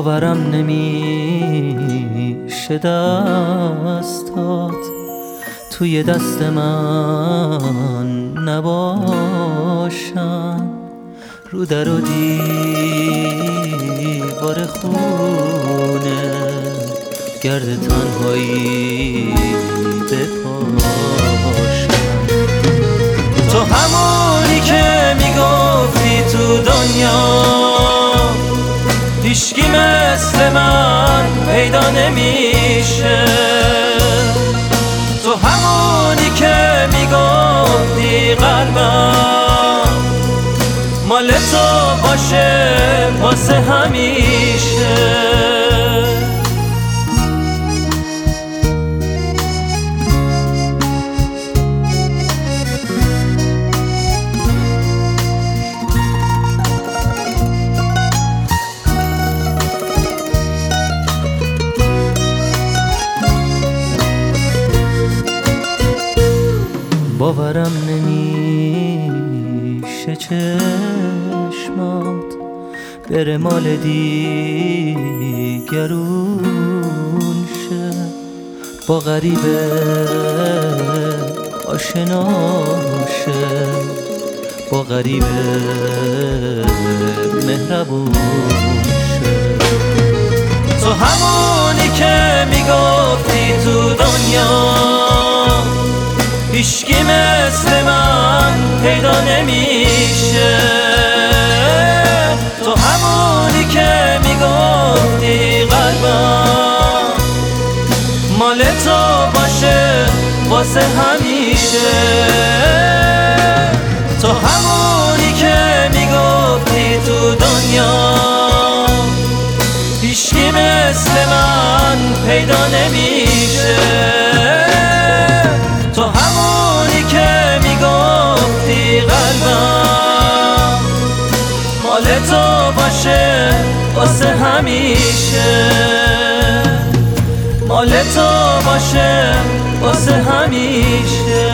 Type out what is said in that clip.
باورم نمیشه دستات توی دست من نباشن، رو در و دیوار خونه گرد تنهایی بپاشن. تو همونی که میگفتی تو دنیا هیچکی مثل من پیدا نمیشه، تو همونی که میگفتی قلبم مال تو باشه واسه همیشه. باورم نمیشه چشمات بره مال دیگرون شه، با غریبه آشنا شه، با غریبه مهربون شه. تو همونی که میگفتی تو دنیا هیچکی مثل من پیدا نمیشه، تو همونی که میگفتی قلبم مال تو باشه واسه همیشه، تو همونی که میگفتی تو دنیا هیچکی مثل من پیدا نمیشه، تو همونی که میگفتی قلبم مال تو باشه واسه همیشه، مال تو باشه واسه همیشه.